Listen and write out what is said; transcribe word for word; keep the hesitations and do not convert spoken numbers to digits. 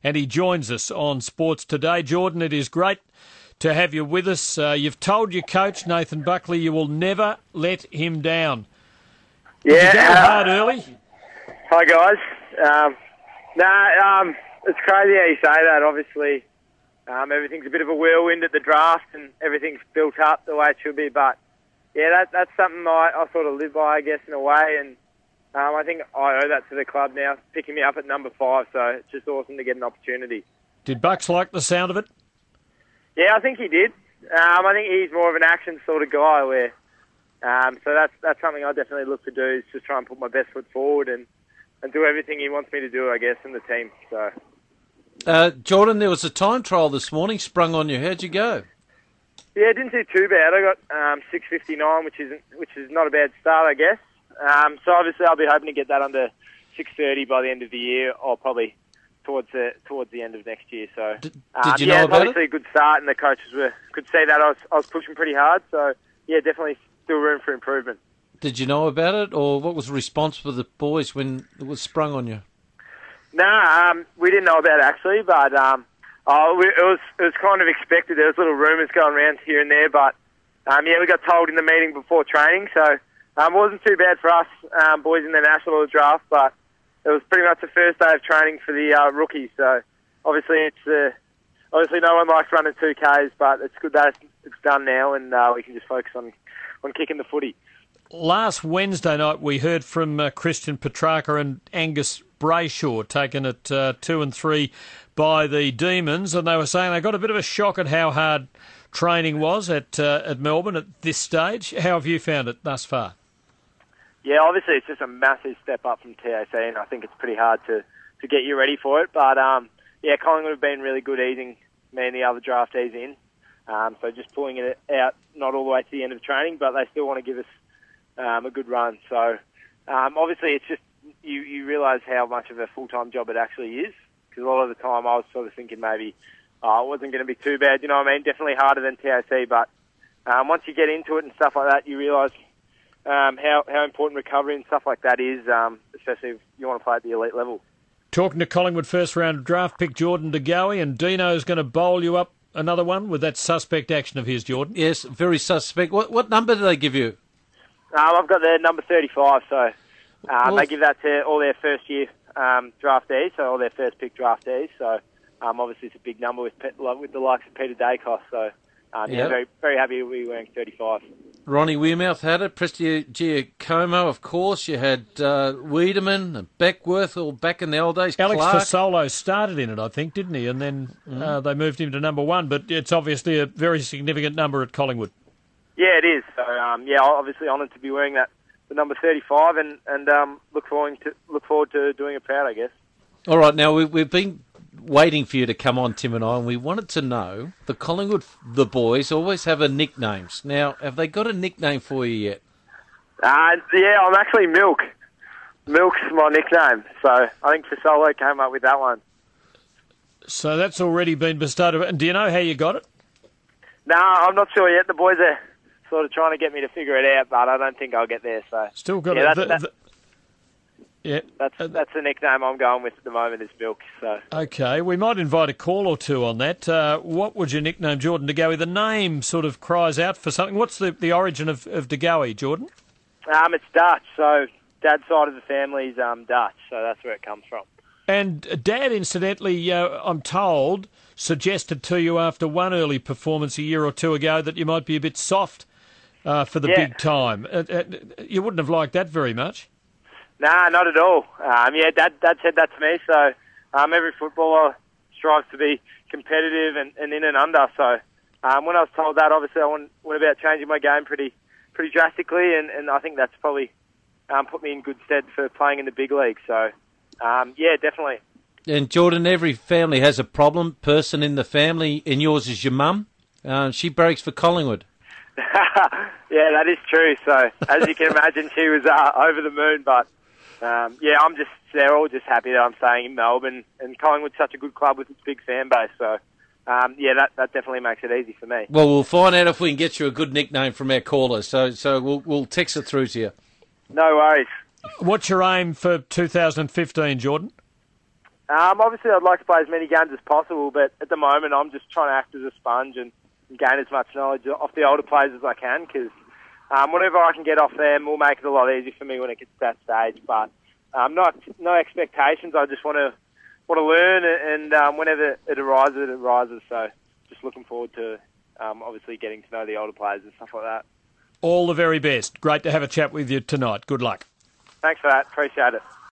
and he joins us on Sports Today. Jordan, it is great to have you with us. Uh, you've told your coach, Nathan Buckley, you will never let him down. Yeah. Did you go uh, hard early? Hi, guys. Um, nah, um, it's crazy how you say that. Obviously, um, everything's a bit of a whirlwind at the draft and everything's built up the way it should be. But, yeah, that, that's something I, I sort of live by, I guess, in a way. And um, I think I owe that to the club now, picking me up at number five. So it's just awesome to get an opportunity. Did Bucks like the sound of it? Yeah, I think he did. Um, I think he's more of an action sort of guy where, um, so that's that's something I definitely look to do, is just try and put my best foot forward and, and do everything he wants me to do, I guess, in the team. So, uh, Jordan, there was a time trial this morning sprung on you. How'd you go? Yeah, it didn't do too bad. I got um, six fifty-nine, which isn't which is not a bad start, I guess. Um, so obviously I'll be hoping to get that under six thirty by the end of the year, or probably towards the towards the end of next year. So did, um, did you yeah, know about obviously it? a good start, and the coaches were could see that I was I was pushing pretty hard. So yeah, definitely still room for improvement. Did you know about it, or what was the response for the boys when it was sprung on you? Nah, um, we didn't know about it actually, but um, oh, we, it was it was kind of expected. There was little rumours going around here and there, but um, yeah, we got told in the meeting before training, so um, it wasn't too bad for us um, boys in the national draft, but it was pretty much the first day of training for the uh, rookies. So obviously, it's uh, obviously no one likes running two Ks, but it's good that it's, it's done now, and uh, we can just focus on on kicking the footy. Last Wednesday night, we heard from uh, Christian Petrarca and Angus Brayshaw, taken at uh, two and three by the Demons, and they were saying they got a bit of a shock at how hard training was at uh, at Melbourne at this stage. How have you found it thus far? Yeah, obviously it's just a massive step up from T A C, and I think it's pretty hard to, to get you ready for it. But um, yeah, Collingwood have been really good easing me and the other draftees in. Um, so just pulling it out, not all the way to the end of training, but they still want to give us um, a good run. So um, obviously it's just, you, you realise how much of a full-time job it actually is, because a lot of the time I was sort of thinking maybe oh, it wasn't going to be too bad, you know what I mean? Definitely harder than T A C, but um, once you get into it and stuff like that, you realise um, how, how important recovery and stuff like that is, um, especially if you want to play at the elite level. Talking to Collingwood first-round draft pick Jordan De Goey, and Dino's going to bowl you up another one with that suspect action of his, Jordan. Yes, very suspect. What what number do they give you? Um, I've got their number thirty-five, so um, Well, they give that to all their first-year um, draftees, so all their first-pick draftees. So um, obviously it's a big number with with the likes of Peter Dacos. So um, yeah, Yep. very very happy to be wearing thirty-five. Ronnie Wearmouth had it. Prestia Giacomo, of course. You had uh, Wiedemann and Beckworth all back in the old days. Alex Clark. Fasolo started in it, I think, didn't he? And then uh, they moved him to number one, but it's obviously a very significant number at Collingwood. Yeah, it is. So um, yeah, obviously honoured to be wearing that, the number thirty-five, and and um, look forward to look forward to doing it proud, I guess. All right, now we, we've been waiting for you to come on, Tim and I, and we wanted to know, the Collingwood, the boys, always have a nicknames. Now, have they got a nickname for you yet? Uh, yeah, I'm actually Milk. Milk's my nickname, so I think Fasolo came up with that one. So that's already been bestowed. And do you know how you got it? No, I'm not sure yet. The boys are sort of trying to get me to figure it out, but I don't think I'll get there. So Still got yeah, it. that's, The- that, the- yeah. that's Uh, that's the nickname I'm going with at the moment is Milk. So Okay, we might invite a call or two on that. Uh, what would you nickname Jordan De Goey? The name sort of cries out for something. What's the, the origin of, of De Goey, Jordan? um, it's Dutch. So dad's side of the family's um, Dutch, so that's where it comes from. And Dad, incidentally, uh, I'm told, suggested to you after one early performance a year or two ago that you might be a bit soft uh, for the Yeah. big time. Uh, uh, you wouldn't have liked that very much. Nah, not at all. Um, yeah, Dad, Dad said that to me. So um, every footballer strives to be competitive and, and in and under. So um, when I was told that, obviously I went, went about changing my game pretty pretty drastically, and, and I think that's probably um, put me in good stead for playing in the big league. So um, yeah, definitely. And Jordan, every family has a problem, person in the family, and yours is your mum. Uh, she breaks for Collingwood. Yeah, that is true. So as you can imagine, she was uh, over the moon, but Um, yeah, I'm just, they're all just happy that I'm staying in Melbourne, and Collingwood's such a good club with its big fan base, so um, yeah, that, that definitely makes it easy for me. Well, we'll find out if we can get you a good nickname from our callers, so so we'll, we'll text it through to you. No worries. What's your aim for two thousand fifteen, Jordan? Um, obviously, I'd like to play as many games as possible, but at the moment, I'm just trying to act as a sponge and, and gain as much knowledge off the older players as I can, because um, whatever I can get off them will make it a lot easier for me when it gets to that stage. But um, not no expectations. I just want to want to learn, and um, whenever it arises, it arises. So just looking forward to um, obviously getting to know the older players and stuff like that. All the very best. Great to have a chat with you tonight. Good luck. Thanks for that. Appreciate it.